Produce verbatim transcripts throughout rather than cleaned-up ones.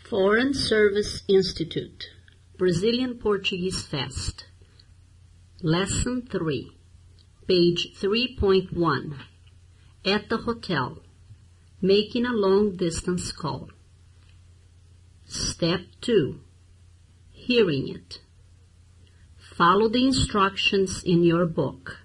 Foreign Service Institute, Brazilian Portuguese Fest, Lesson three, page three point one, at the hotel, making a long-distance call. Step two, hearing it. Follow the instructions in your book.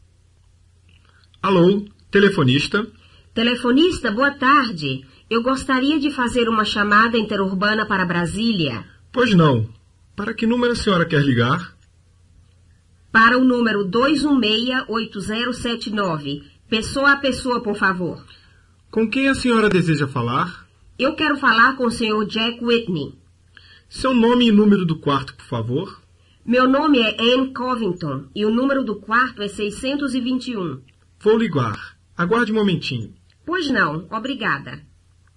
Alô, telefonista? Telefonista, boa tarde. Eu gostaria de fazer uma chamada interurbana para Brasília. Pois não. Para que número a senhora quer ligar? Para o número dois um seis, oito zero sete nove. Pessoa a pessoa, por favor. Com quem a senhora deseja falar? Eu quero falar com o senhor Jack Whitney. Seu nome e número do quarto, por favor. Meu nome é Anne Covington e o número do quarto é seiscentos e vinte e um. Vou ligar. Aguarde um momentinho. Pois não, obrigada.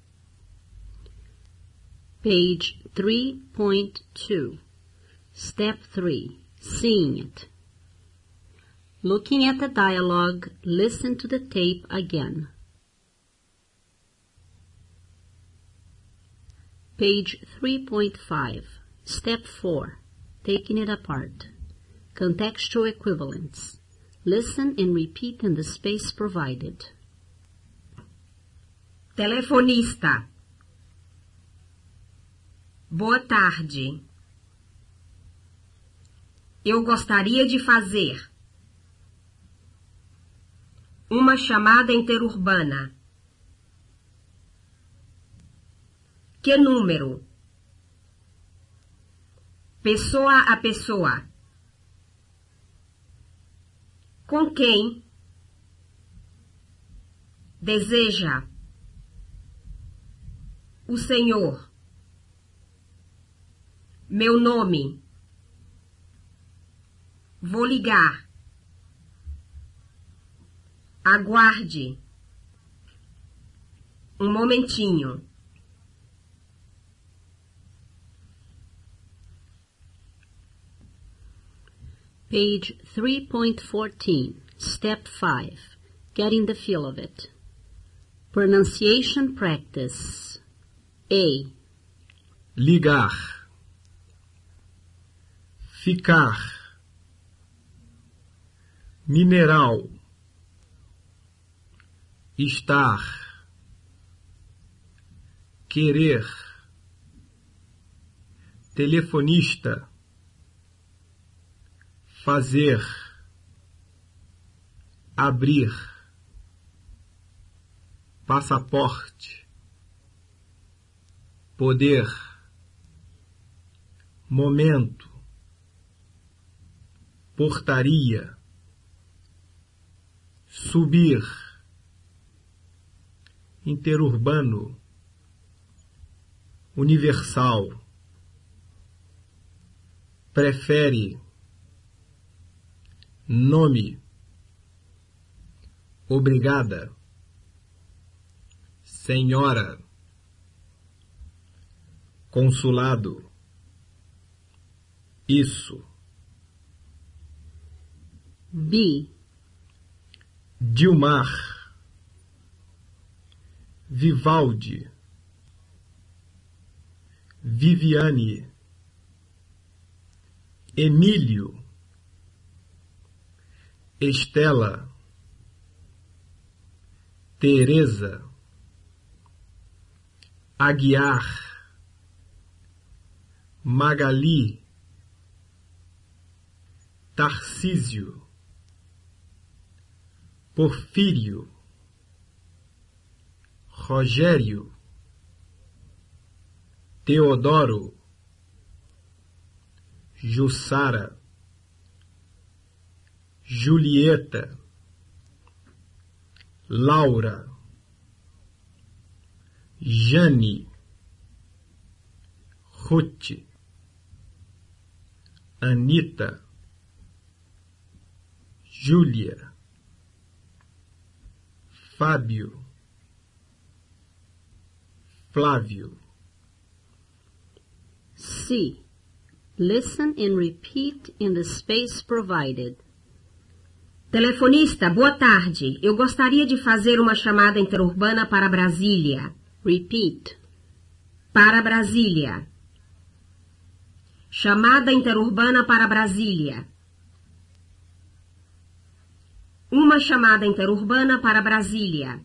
Page three point two, Step three, seeing it. Looking at the dialogue, listen to the tape again. Page three point five, Step four, taking it apart. Contextual equivalence. Listen and repeat in the space provided. Telefonista. Boa tarde. Eu gostaria de fazer uma chamada interurbana. Que número? Pessoa a pessoa. Com quem? Deseja. O senhor. Meu nome. Vou ligar. Aguarde. Um momentinho. Page three point fourteen, Step five, getting the feel of it. Pronunciation practice. A. Ligar. Ficar. Mineral. Estar. Querer. Telefonista. Fazer. Abrir. Passaporte. Poder. Momento. Portaria. Subir. Interurbano. Universal. Prefere. Nome. Obrigada. Senhora. Consulado. Isso. B. Dilmar. Vivaldi. Viviane. Emílio. Estela. Teresa. Aguiar. Magali. Tarcísio. Porfírio. Rogério. Teodoro. Jussara. Julieta. Laura. Jane. Ruth. Anita. Júlia. Fábio. Flávio. C. Listen and repeat in the space provided. Telefonista, boa tarde. Eu gostaria de fazer uma chamada interurbana para Brasília. Repeat. Para Brasília. Chamada interurbana para Brasília. Uma chamada interurbana para Brasília.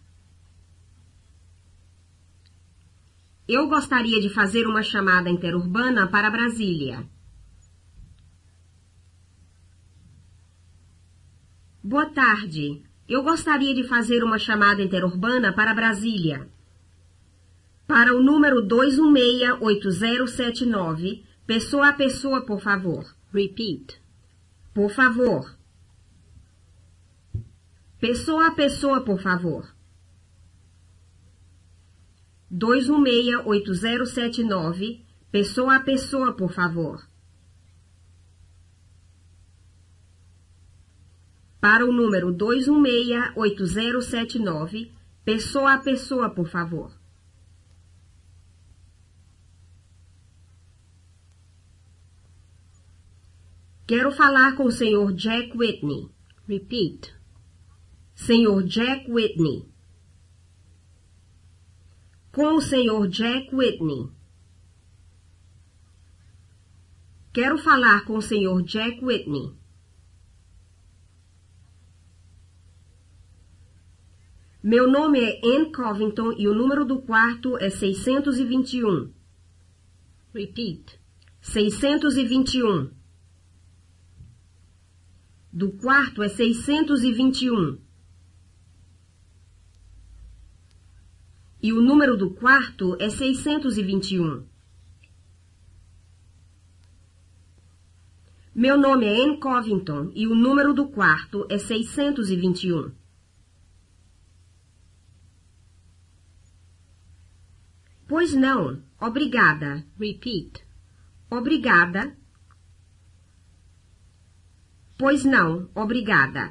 Eu gostaria de fazer uma chamada interurbana para Brasília. Boa tarde. Eu gostaria de fazer uma chamada interurbana para Brasília. Para o número dois um seis, oito zero sete nove, pessoa a pessoa, por favor. Repeat. Por favor. Pessoa a pessoa, por favor. dois um seis, oito zero sete nove, pessoa a pessoa, por favor. Para o número dois um seis, oito zero sete nove, pessoa a pessoa, por favor. Quero falar com o senhor Jack Whitney. Repeat. senhor Jack Whitney. Com o senhor Jack Whitney. Quero falar com o senhor Jack Whitney. Meu nome é Ann Covington e o número do quarto é seiscentos e vinte e um. Repeat. seiscentos e vinte e um. Do quarto é seiscentos e vinte e um. E o número do quarto é seiscentos e vinte e um. Meu nome é Ann Covington e o número do quarto é seiscentos e vinte e um. Pois não, obrigada. Repeat. Obrigada. Pois não, obrigada.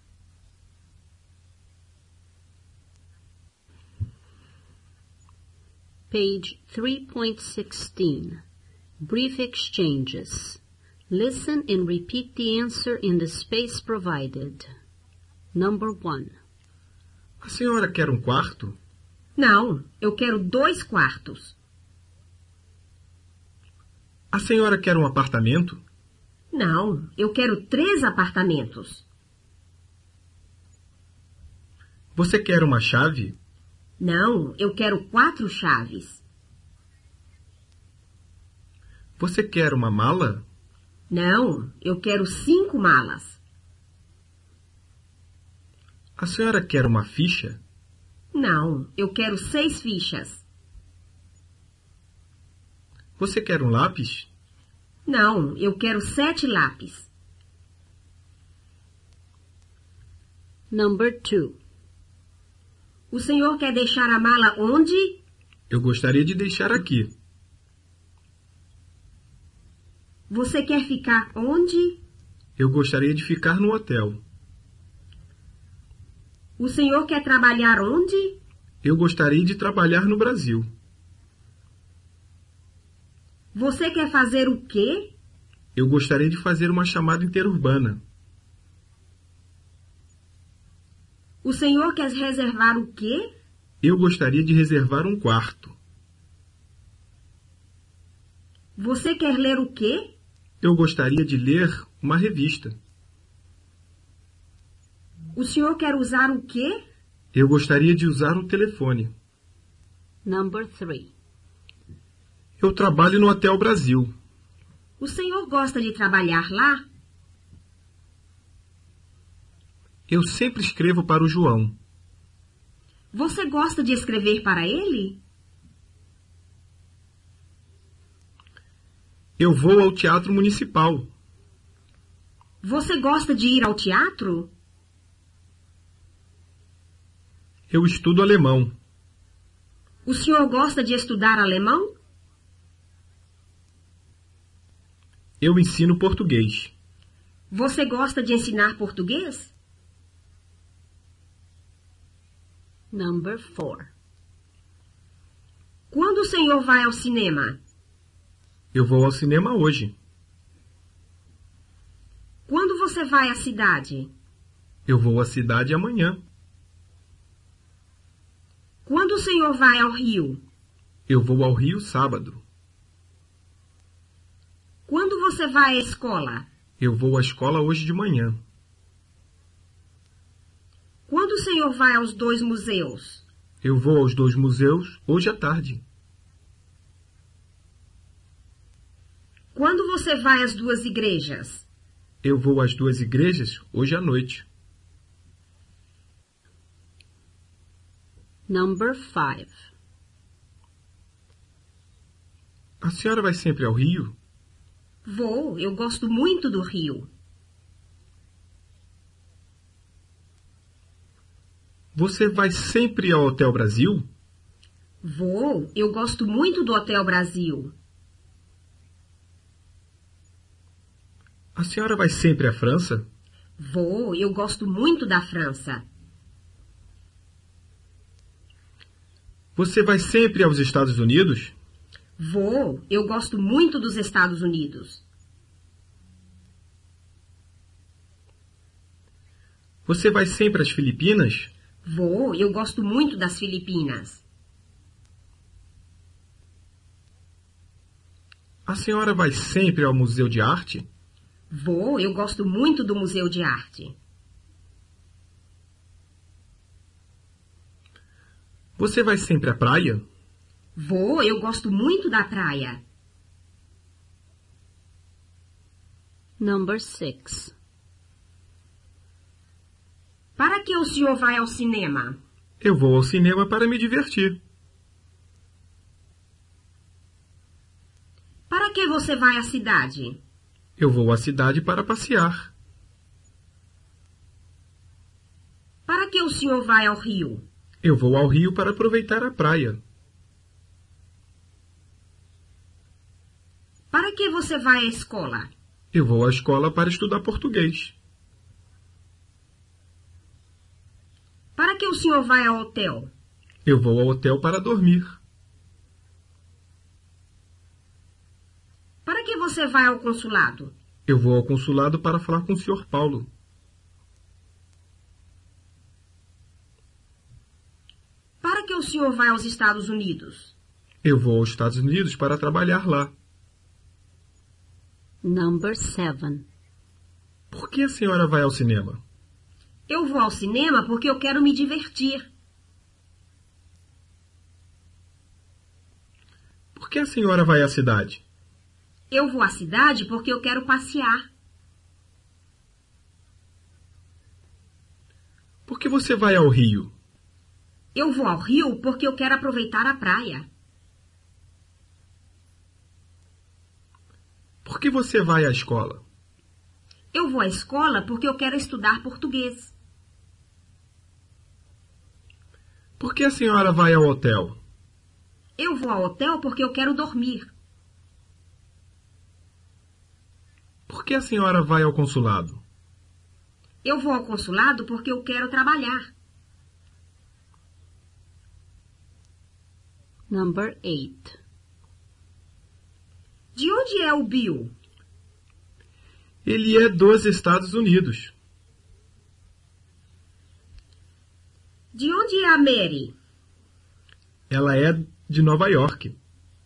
Page three point sixteen. Brief exchanges. Listen and repeat the answer in the space provided. Number one. A senhora quer um quarto? Não, eu quero dois quartos. A senhora quer um apartamento? Não, eu quero três apartamentos. Você quer uma chave? Não, eu quero quatro chaves. Você quer uma mala? Não, eu quero cinco malas. A senhora quer uma ficha? Não, eu quero seis fichas. Você quer um lápis? Não, eu quero sete lápis. Number two. O senhor quer deixar a mala onde? Eu gostaria de deixar aqui. Você quer ficar onde? Eu gostaria de ficar no hotel. O senhor quer trabalhar onde? Eu gostaria de trabalhar no Brasil. Você quer fazer o quê? Eu gostaria de fazer uma chamada interurbana. O senhor quer reservar o quê? Eu gostaria de reservar um quarto. Você quer ler o quê? Eu gostaria de ler uma revista. O senhor quer usar o quê? Eu gostaria de usar o telefone. Number three. Eu trabalho no Hotel Brasil. O senhor gosta de trabalhar lá? Eu sempre escrevo para o João. Você gosta de escrever para ele? Eu vou ao Teatro Municipal. Você gosta de ir ao teatro? Eu estudo alemão. O senhor gosta de estudar alemão? Eu ensino português. Você gosta de ensinar português? Number four. Quando o senhor vai ao cinema? Eu vou ao cinema hoje. Quando você vai à cidade? Eu vou à cidade amanhã. Quando o senhor vai ao Rio? Eu vou ao Rio sábado. Quando você vai à escola? Eu vou à escola hoje de manhã. Quando o senhor vai aos dois museus? Eu vou aos dois museus hoje à tarde. Quando você vai às duas igrejas? Eu vou às duas igrejas hoje à noite. Number five. A senhora vai sempre ao Rio? Vou, eu gosto muito do Rio. Você vai sempre ao Hotel Brasil? Vou, eu gosto muito do Hotel Brasil. A senhora vai sempre à França? Vou, eu gosto muito da França. Você vai sempre aos Estados Unidos? Vou, eu gosto muito dos Estados Unidos. Você vai sempre às Filipinas? Vou, eu gosto muito das Filipinas. A senhora vai sempre ao Museu de Arte? Vou, eu gosto muito do Museu de Arte. Você vai sempre à praia? Vou, eu gosto muito da praia. Number six. Para que o senhor vai ao cinema? Eu vou ao cinema para me divertir. Para que você vai à cidade? Eu vou à cidade para passear. Para que o senhor vai ao Rio? Eu vou ao Rio para aproveitar a praia. Para que você vai à escola? Eu vou à escola para estudar português. Para que o senhor vai ao hotel? Eu vou ao hotel para dormir. Para que você vai ao consulado? Eu vou ao consulado para falar com o senhor Paulo. Para que o senhor vai aos Estados Unidos? Eu vou aos Estados Unidos para trabalhar lá. Number seven. Por que a senhora vai ao cinema? Eu vou ao cinema porque eu quero me divertir. Por que a senhora vai à cidade? Eu vou à cidade porque eu quero passear. Por que você vai ao Rio? Eu vou ao Rio porque eu quero aproveitar a praia. Por que você vai à escola? Eu vou à escola porque eu quero estudar português. Por que a senhora vai ao hotel? Eu vou ao hotel porque eu quero dormir. Por que a senhora vai ao consulado? Eu vou ao consulado porque eu quero trabalhar. Number eight. De onde é o Bill? Ele é dos Estados Unidos. De onde é a Mary? Ela é de Nova York.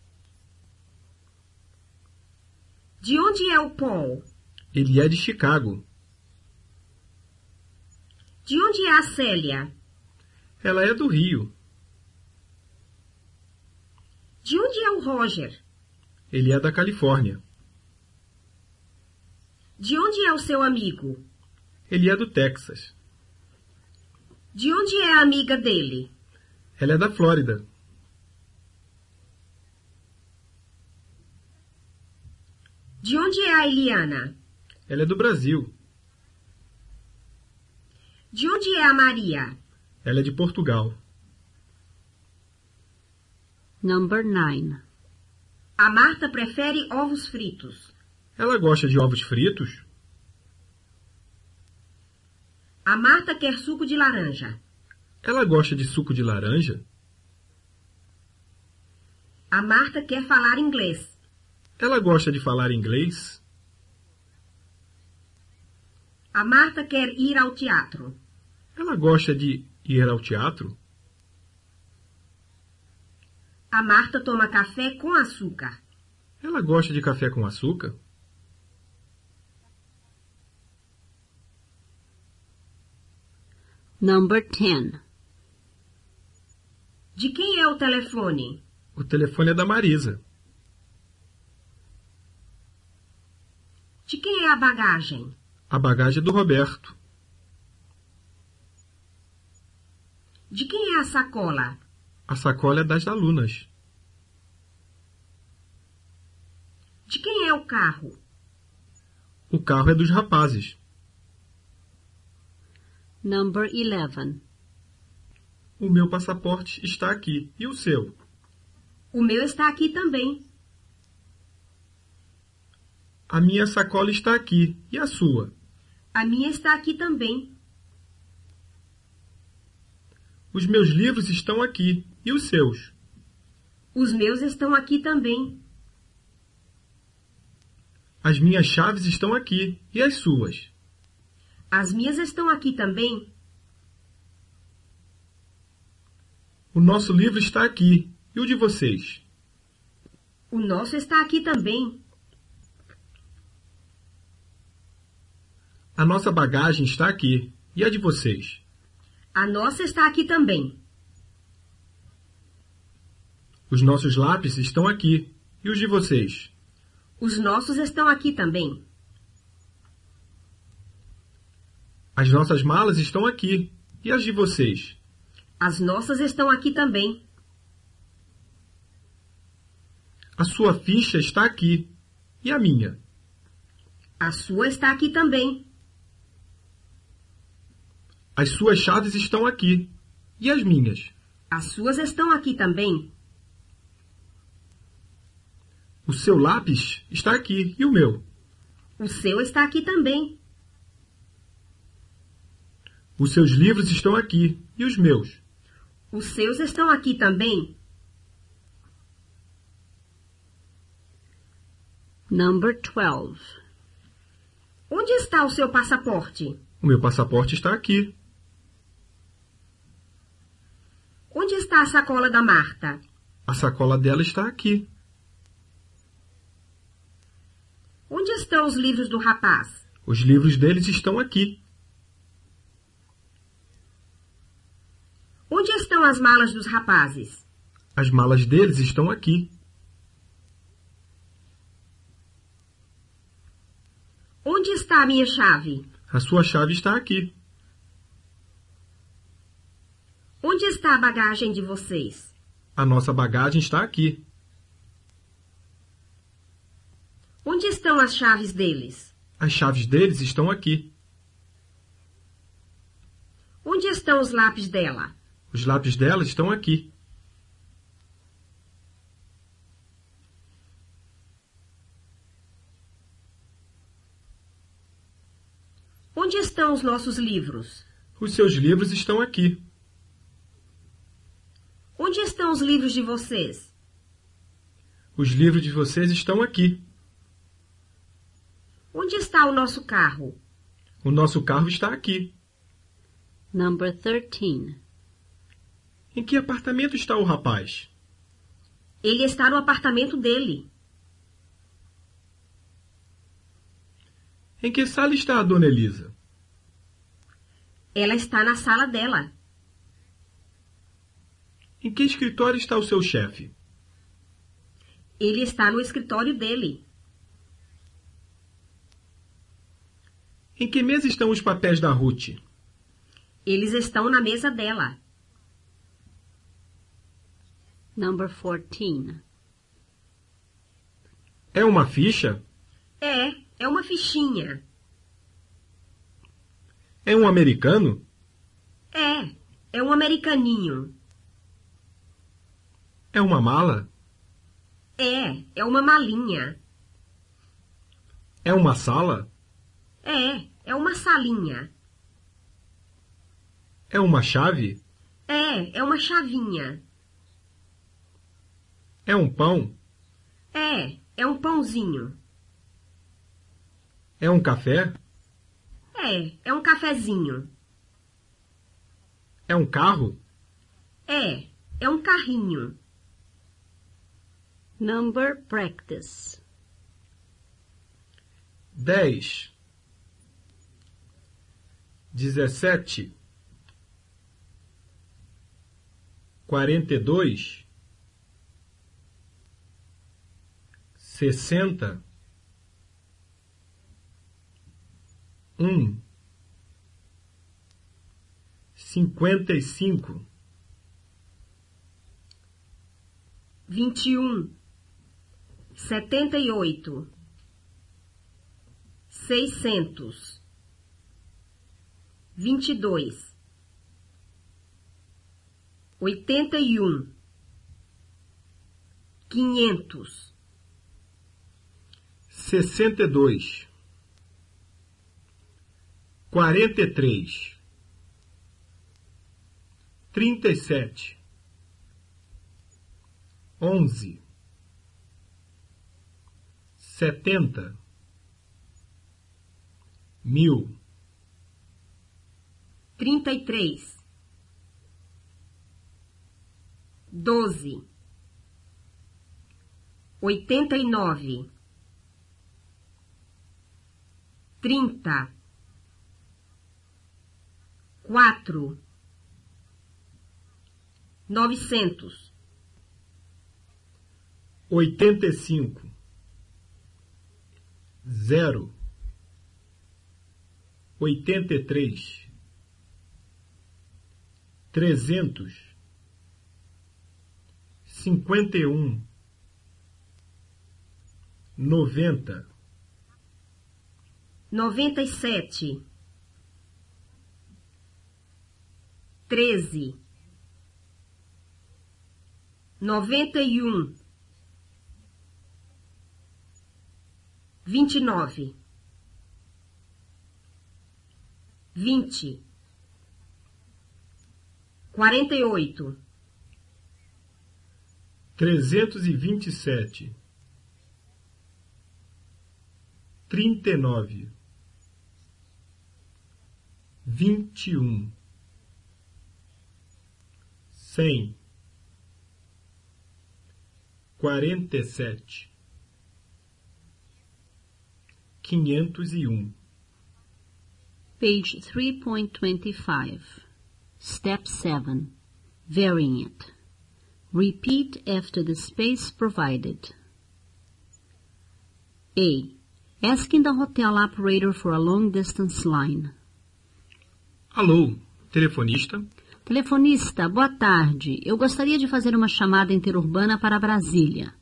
De onde é o Paul? Ele é de Chicago. De onde é a Célia? Ela é do Rio. De onde é o Roger? Ele é da Califórnia. De onde é o seu amigo? Ele é do Texas. De onde é a amiga dele? Ela é da Flórida. De onde é a Eliana? Ela é do Brasil. De onde é a Maria? Ela é de Portugal. Number nine. A Marta prefere ovos fritos. Ela gosta de ovos fritos? A Marta quer suco de laranja. Ela gosta de suco de laranja? A Marta quer falar inglês. Ela gosta de falar inglês? A Marta quer ir ao teatro. Ela gosta de ir ao teatro? A Marta toma café com açúcar. Ela gosta de café com açúcar? Number ten. De quem é o telefone? O telefone é da Marisa. De quem é a bagagem? A bagagem é do Roberto. De quem é a sacola? A sacola é das alunas. De quem é o carro? O carro é dos rapazes. Number eleven. O meu passaporte está aqui. E o seu? O meu está aqui também. A minha sacola está aqui. E a sua? A minha está aqui também. Os meus livros estão aqui. E os seus? Os meus estão aqui também. As minhas chaves estão aqui. E as suas? As minhas estão aqui também. O nosso livro está aqui. E o de vocês? O nosso está aqui também. A nossa bagagem está aqui. E a de vocês? A nossa está aqui também. Os nossos lápis estão aqui. E os de vocês? Os nossos estão aqui também. As nossas malas estão aqui. E as de vocês? As nossas estão aqui também. A sua ficha está aqui. E a minha? A sua está aqui também. As suas chaves estão aqui. E as minhas? As suas estão aqui também. O seu lápis está aqui. E o meu? O seu está aqui também. Os seus livros estão aqui. E os meus? Os seus estão aqui também. Number twelve. Onde está o seu passaporte? O meu passaporte está aqui. Onde está a sacola da Marta? A sacola dela está aqui. Onde estão os livros do rapaz? Os livros deles estão aqui. Onde estão as malas dos rapazes? As malas deles estão aqui. Onde está a minha chave? A sua chave está aqui. Onde está a bagagem de vocês? A nossa bagagem está aqui. Onde estão as chaves deles? As chaves deles estão aqui. Onde estão os lápis dela? Os lápis dela estão aqui. Onde estão os nossos livros? Os seus livros estão aqui. Onde estão os livros de vocês? Os livros de vocês estão aqui. Onde está o nosso carro? O nosso carro está aqui. Number thirteen. Em que apartamento está o rapaz? Ele está no apartamento dele. Em que sala está a dona Elisa? Ela está na sala dela. Em que escritório está o seu chefe? Ele está no escritório dele. Em que mesa estão os papéis da Ruth? Eles estão na mesa dela. Number fourteen. É uma ficha? É, é uma fichinha. É um americano? É, é um americaninho. É uma mala? É, é uma malinha. É uma sala? É, é uma salinha. É uma chave? É, é uma chavinha. É um pão? É, é um pãozinho. É um café? É, é um cafezinho. É um carro? É, é um carrinho. Number practice. dez, dezessete, quarenta e dois, sessenta, um, cinquenta e cinco, vinte e um, setenta e oito, seiscentos, vinte e dois, oitenta e um, quinhentos, sessenta e dois, quarenta e três, trinta e sete, onze, setenta, mil, trinta e três, doze, oitenta e nove, trinta, quatro, novecentos, oitenta e cinco, zero, oitenta e três, trezentos, cinquenta e um, noventa, noventa e sete, treze, noventa e um, vinte e nove, vinte, quarenta e oito, trezentos e vinte e sete, trinta e nove, vinte e um, cem, quarenta e sete, quinhentos e um. Page three point twenty-five. Step seven. Varying it. Repeat after the space provided. A. Asking the hotel operator for a long-distance line. Alô, telefonista? Telefonista, boa tarde. Eu gostaria de fazer uma chamada interurbana para Brasília.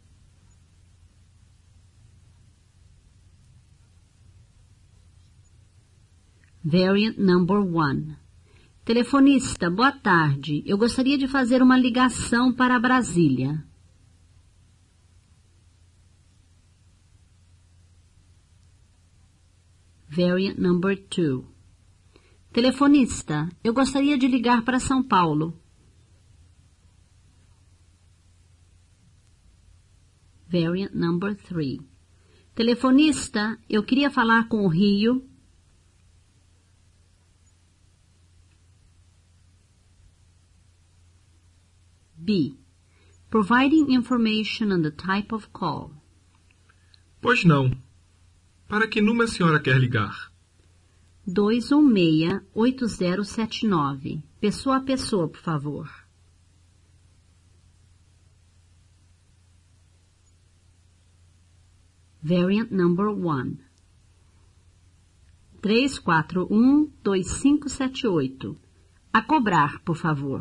Variant number one. Telefonista, boa tarde. Eu gostaria de fazer uma ligação para Brasília. Variant number two. Telefonista, eu gostaria de ligar para São Paulo. Variant number three. Telefonista, eu queria falar com o Rio. B. Providing information on the type of call. Pois não. Para que número a senhora quer ligar? dois um seis, oito zero sete nove. Pessoa a pessoa, por favor. Variant number one. três quatro um, dois cinco sete oito. A cobrar, por favor.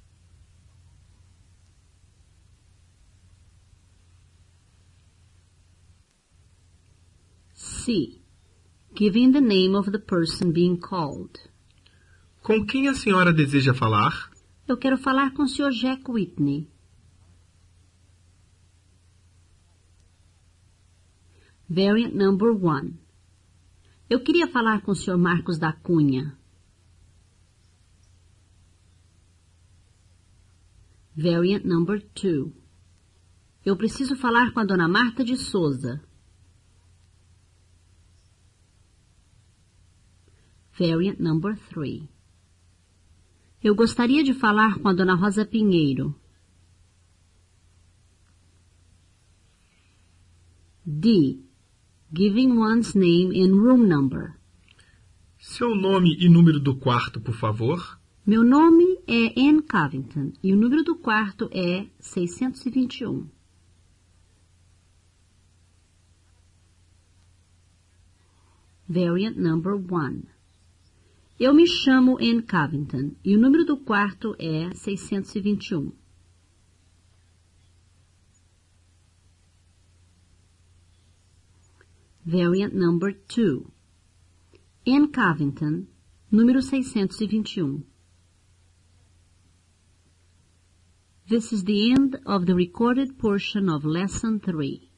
C. Giving the name of the person being called. Com quem a senhora deseja falar? Eu quero falar com o senhor Jack Whitney. Variant number one. Eu queria falar com o senhor Marcos da Cunha. Variant number two. Eu preciso falar com a dona Marta de Souza. Variant number three. Eu gostaria de falar com a dona Rosa Pinheiro. D. Giving one's name and room number. Seu nome e número do quarto, por favor. Meu nome é Anne Covington e o número do quarto é seiscentos e vinte e um. Variant number one. Eu me chamo Anne Covington e o número do quarto é seiscentos e vinte e um. Variant number two. Anne Covington, número seiscentos e vinte e um. This is the end of the recorded portion of Lesson three.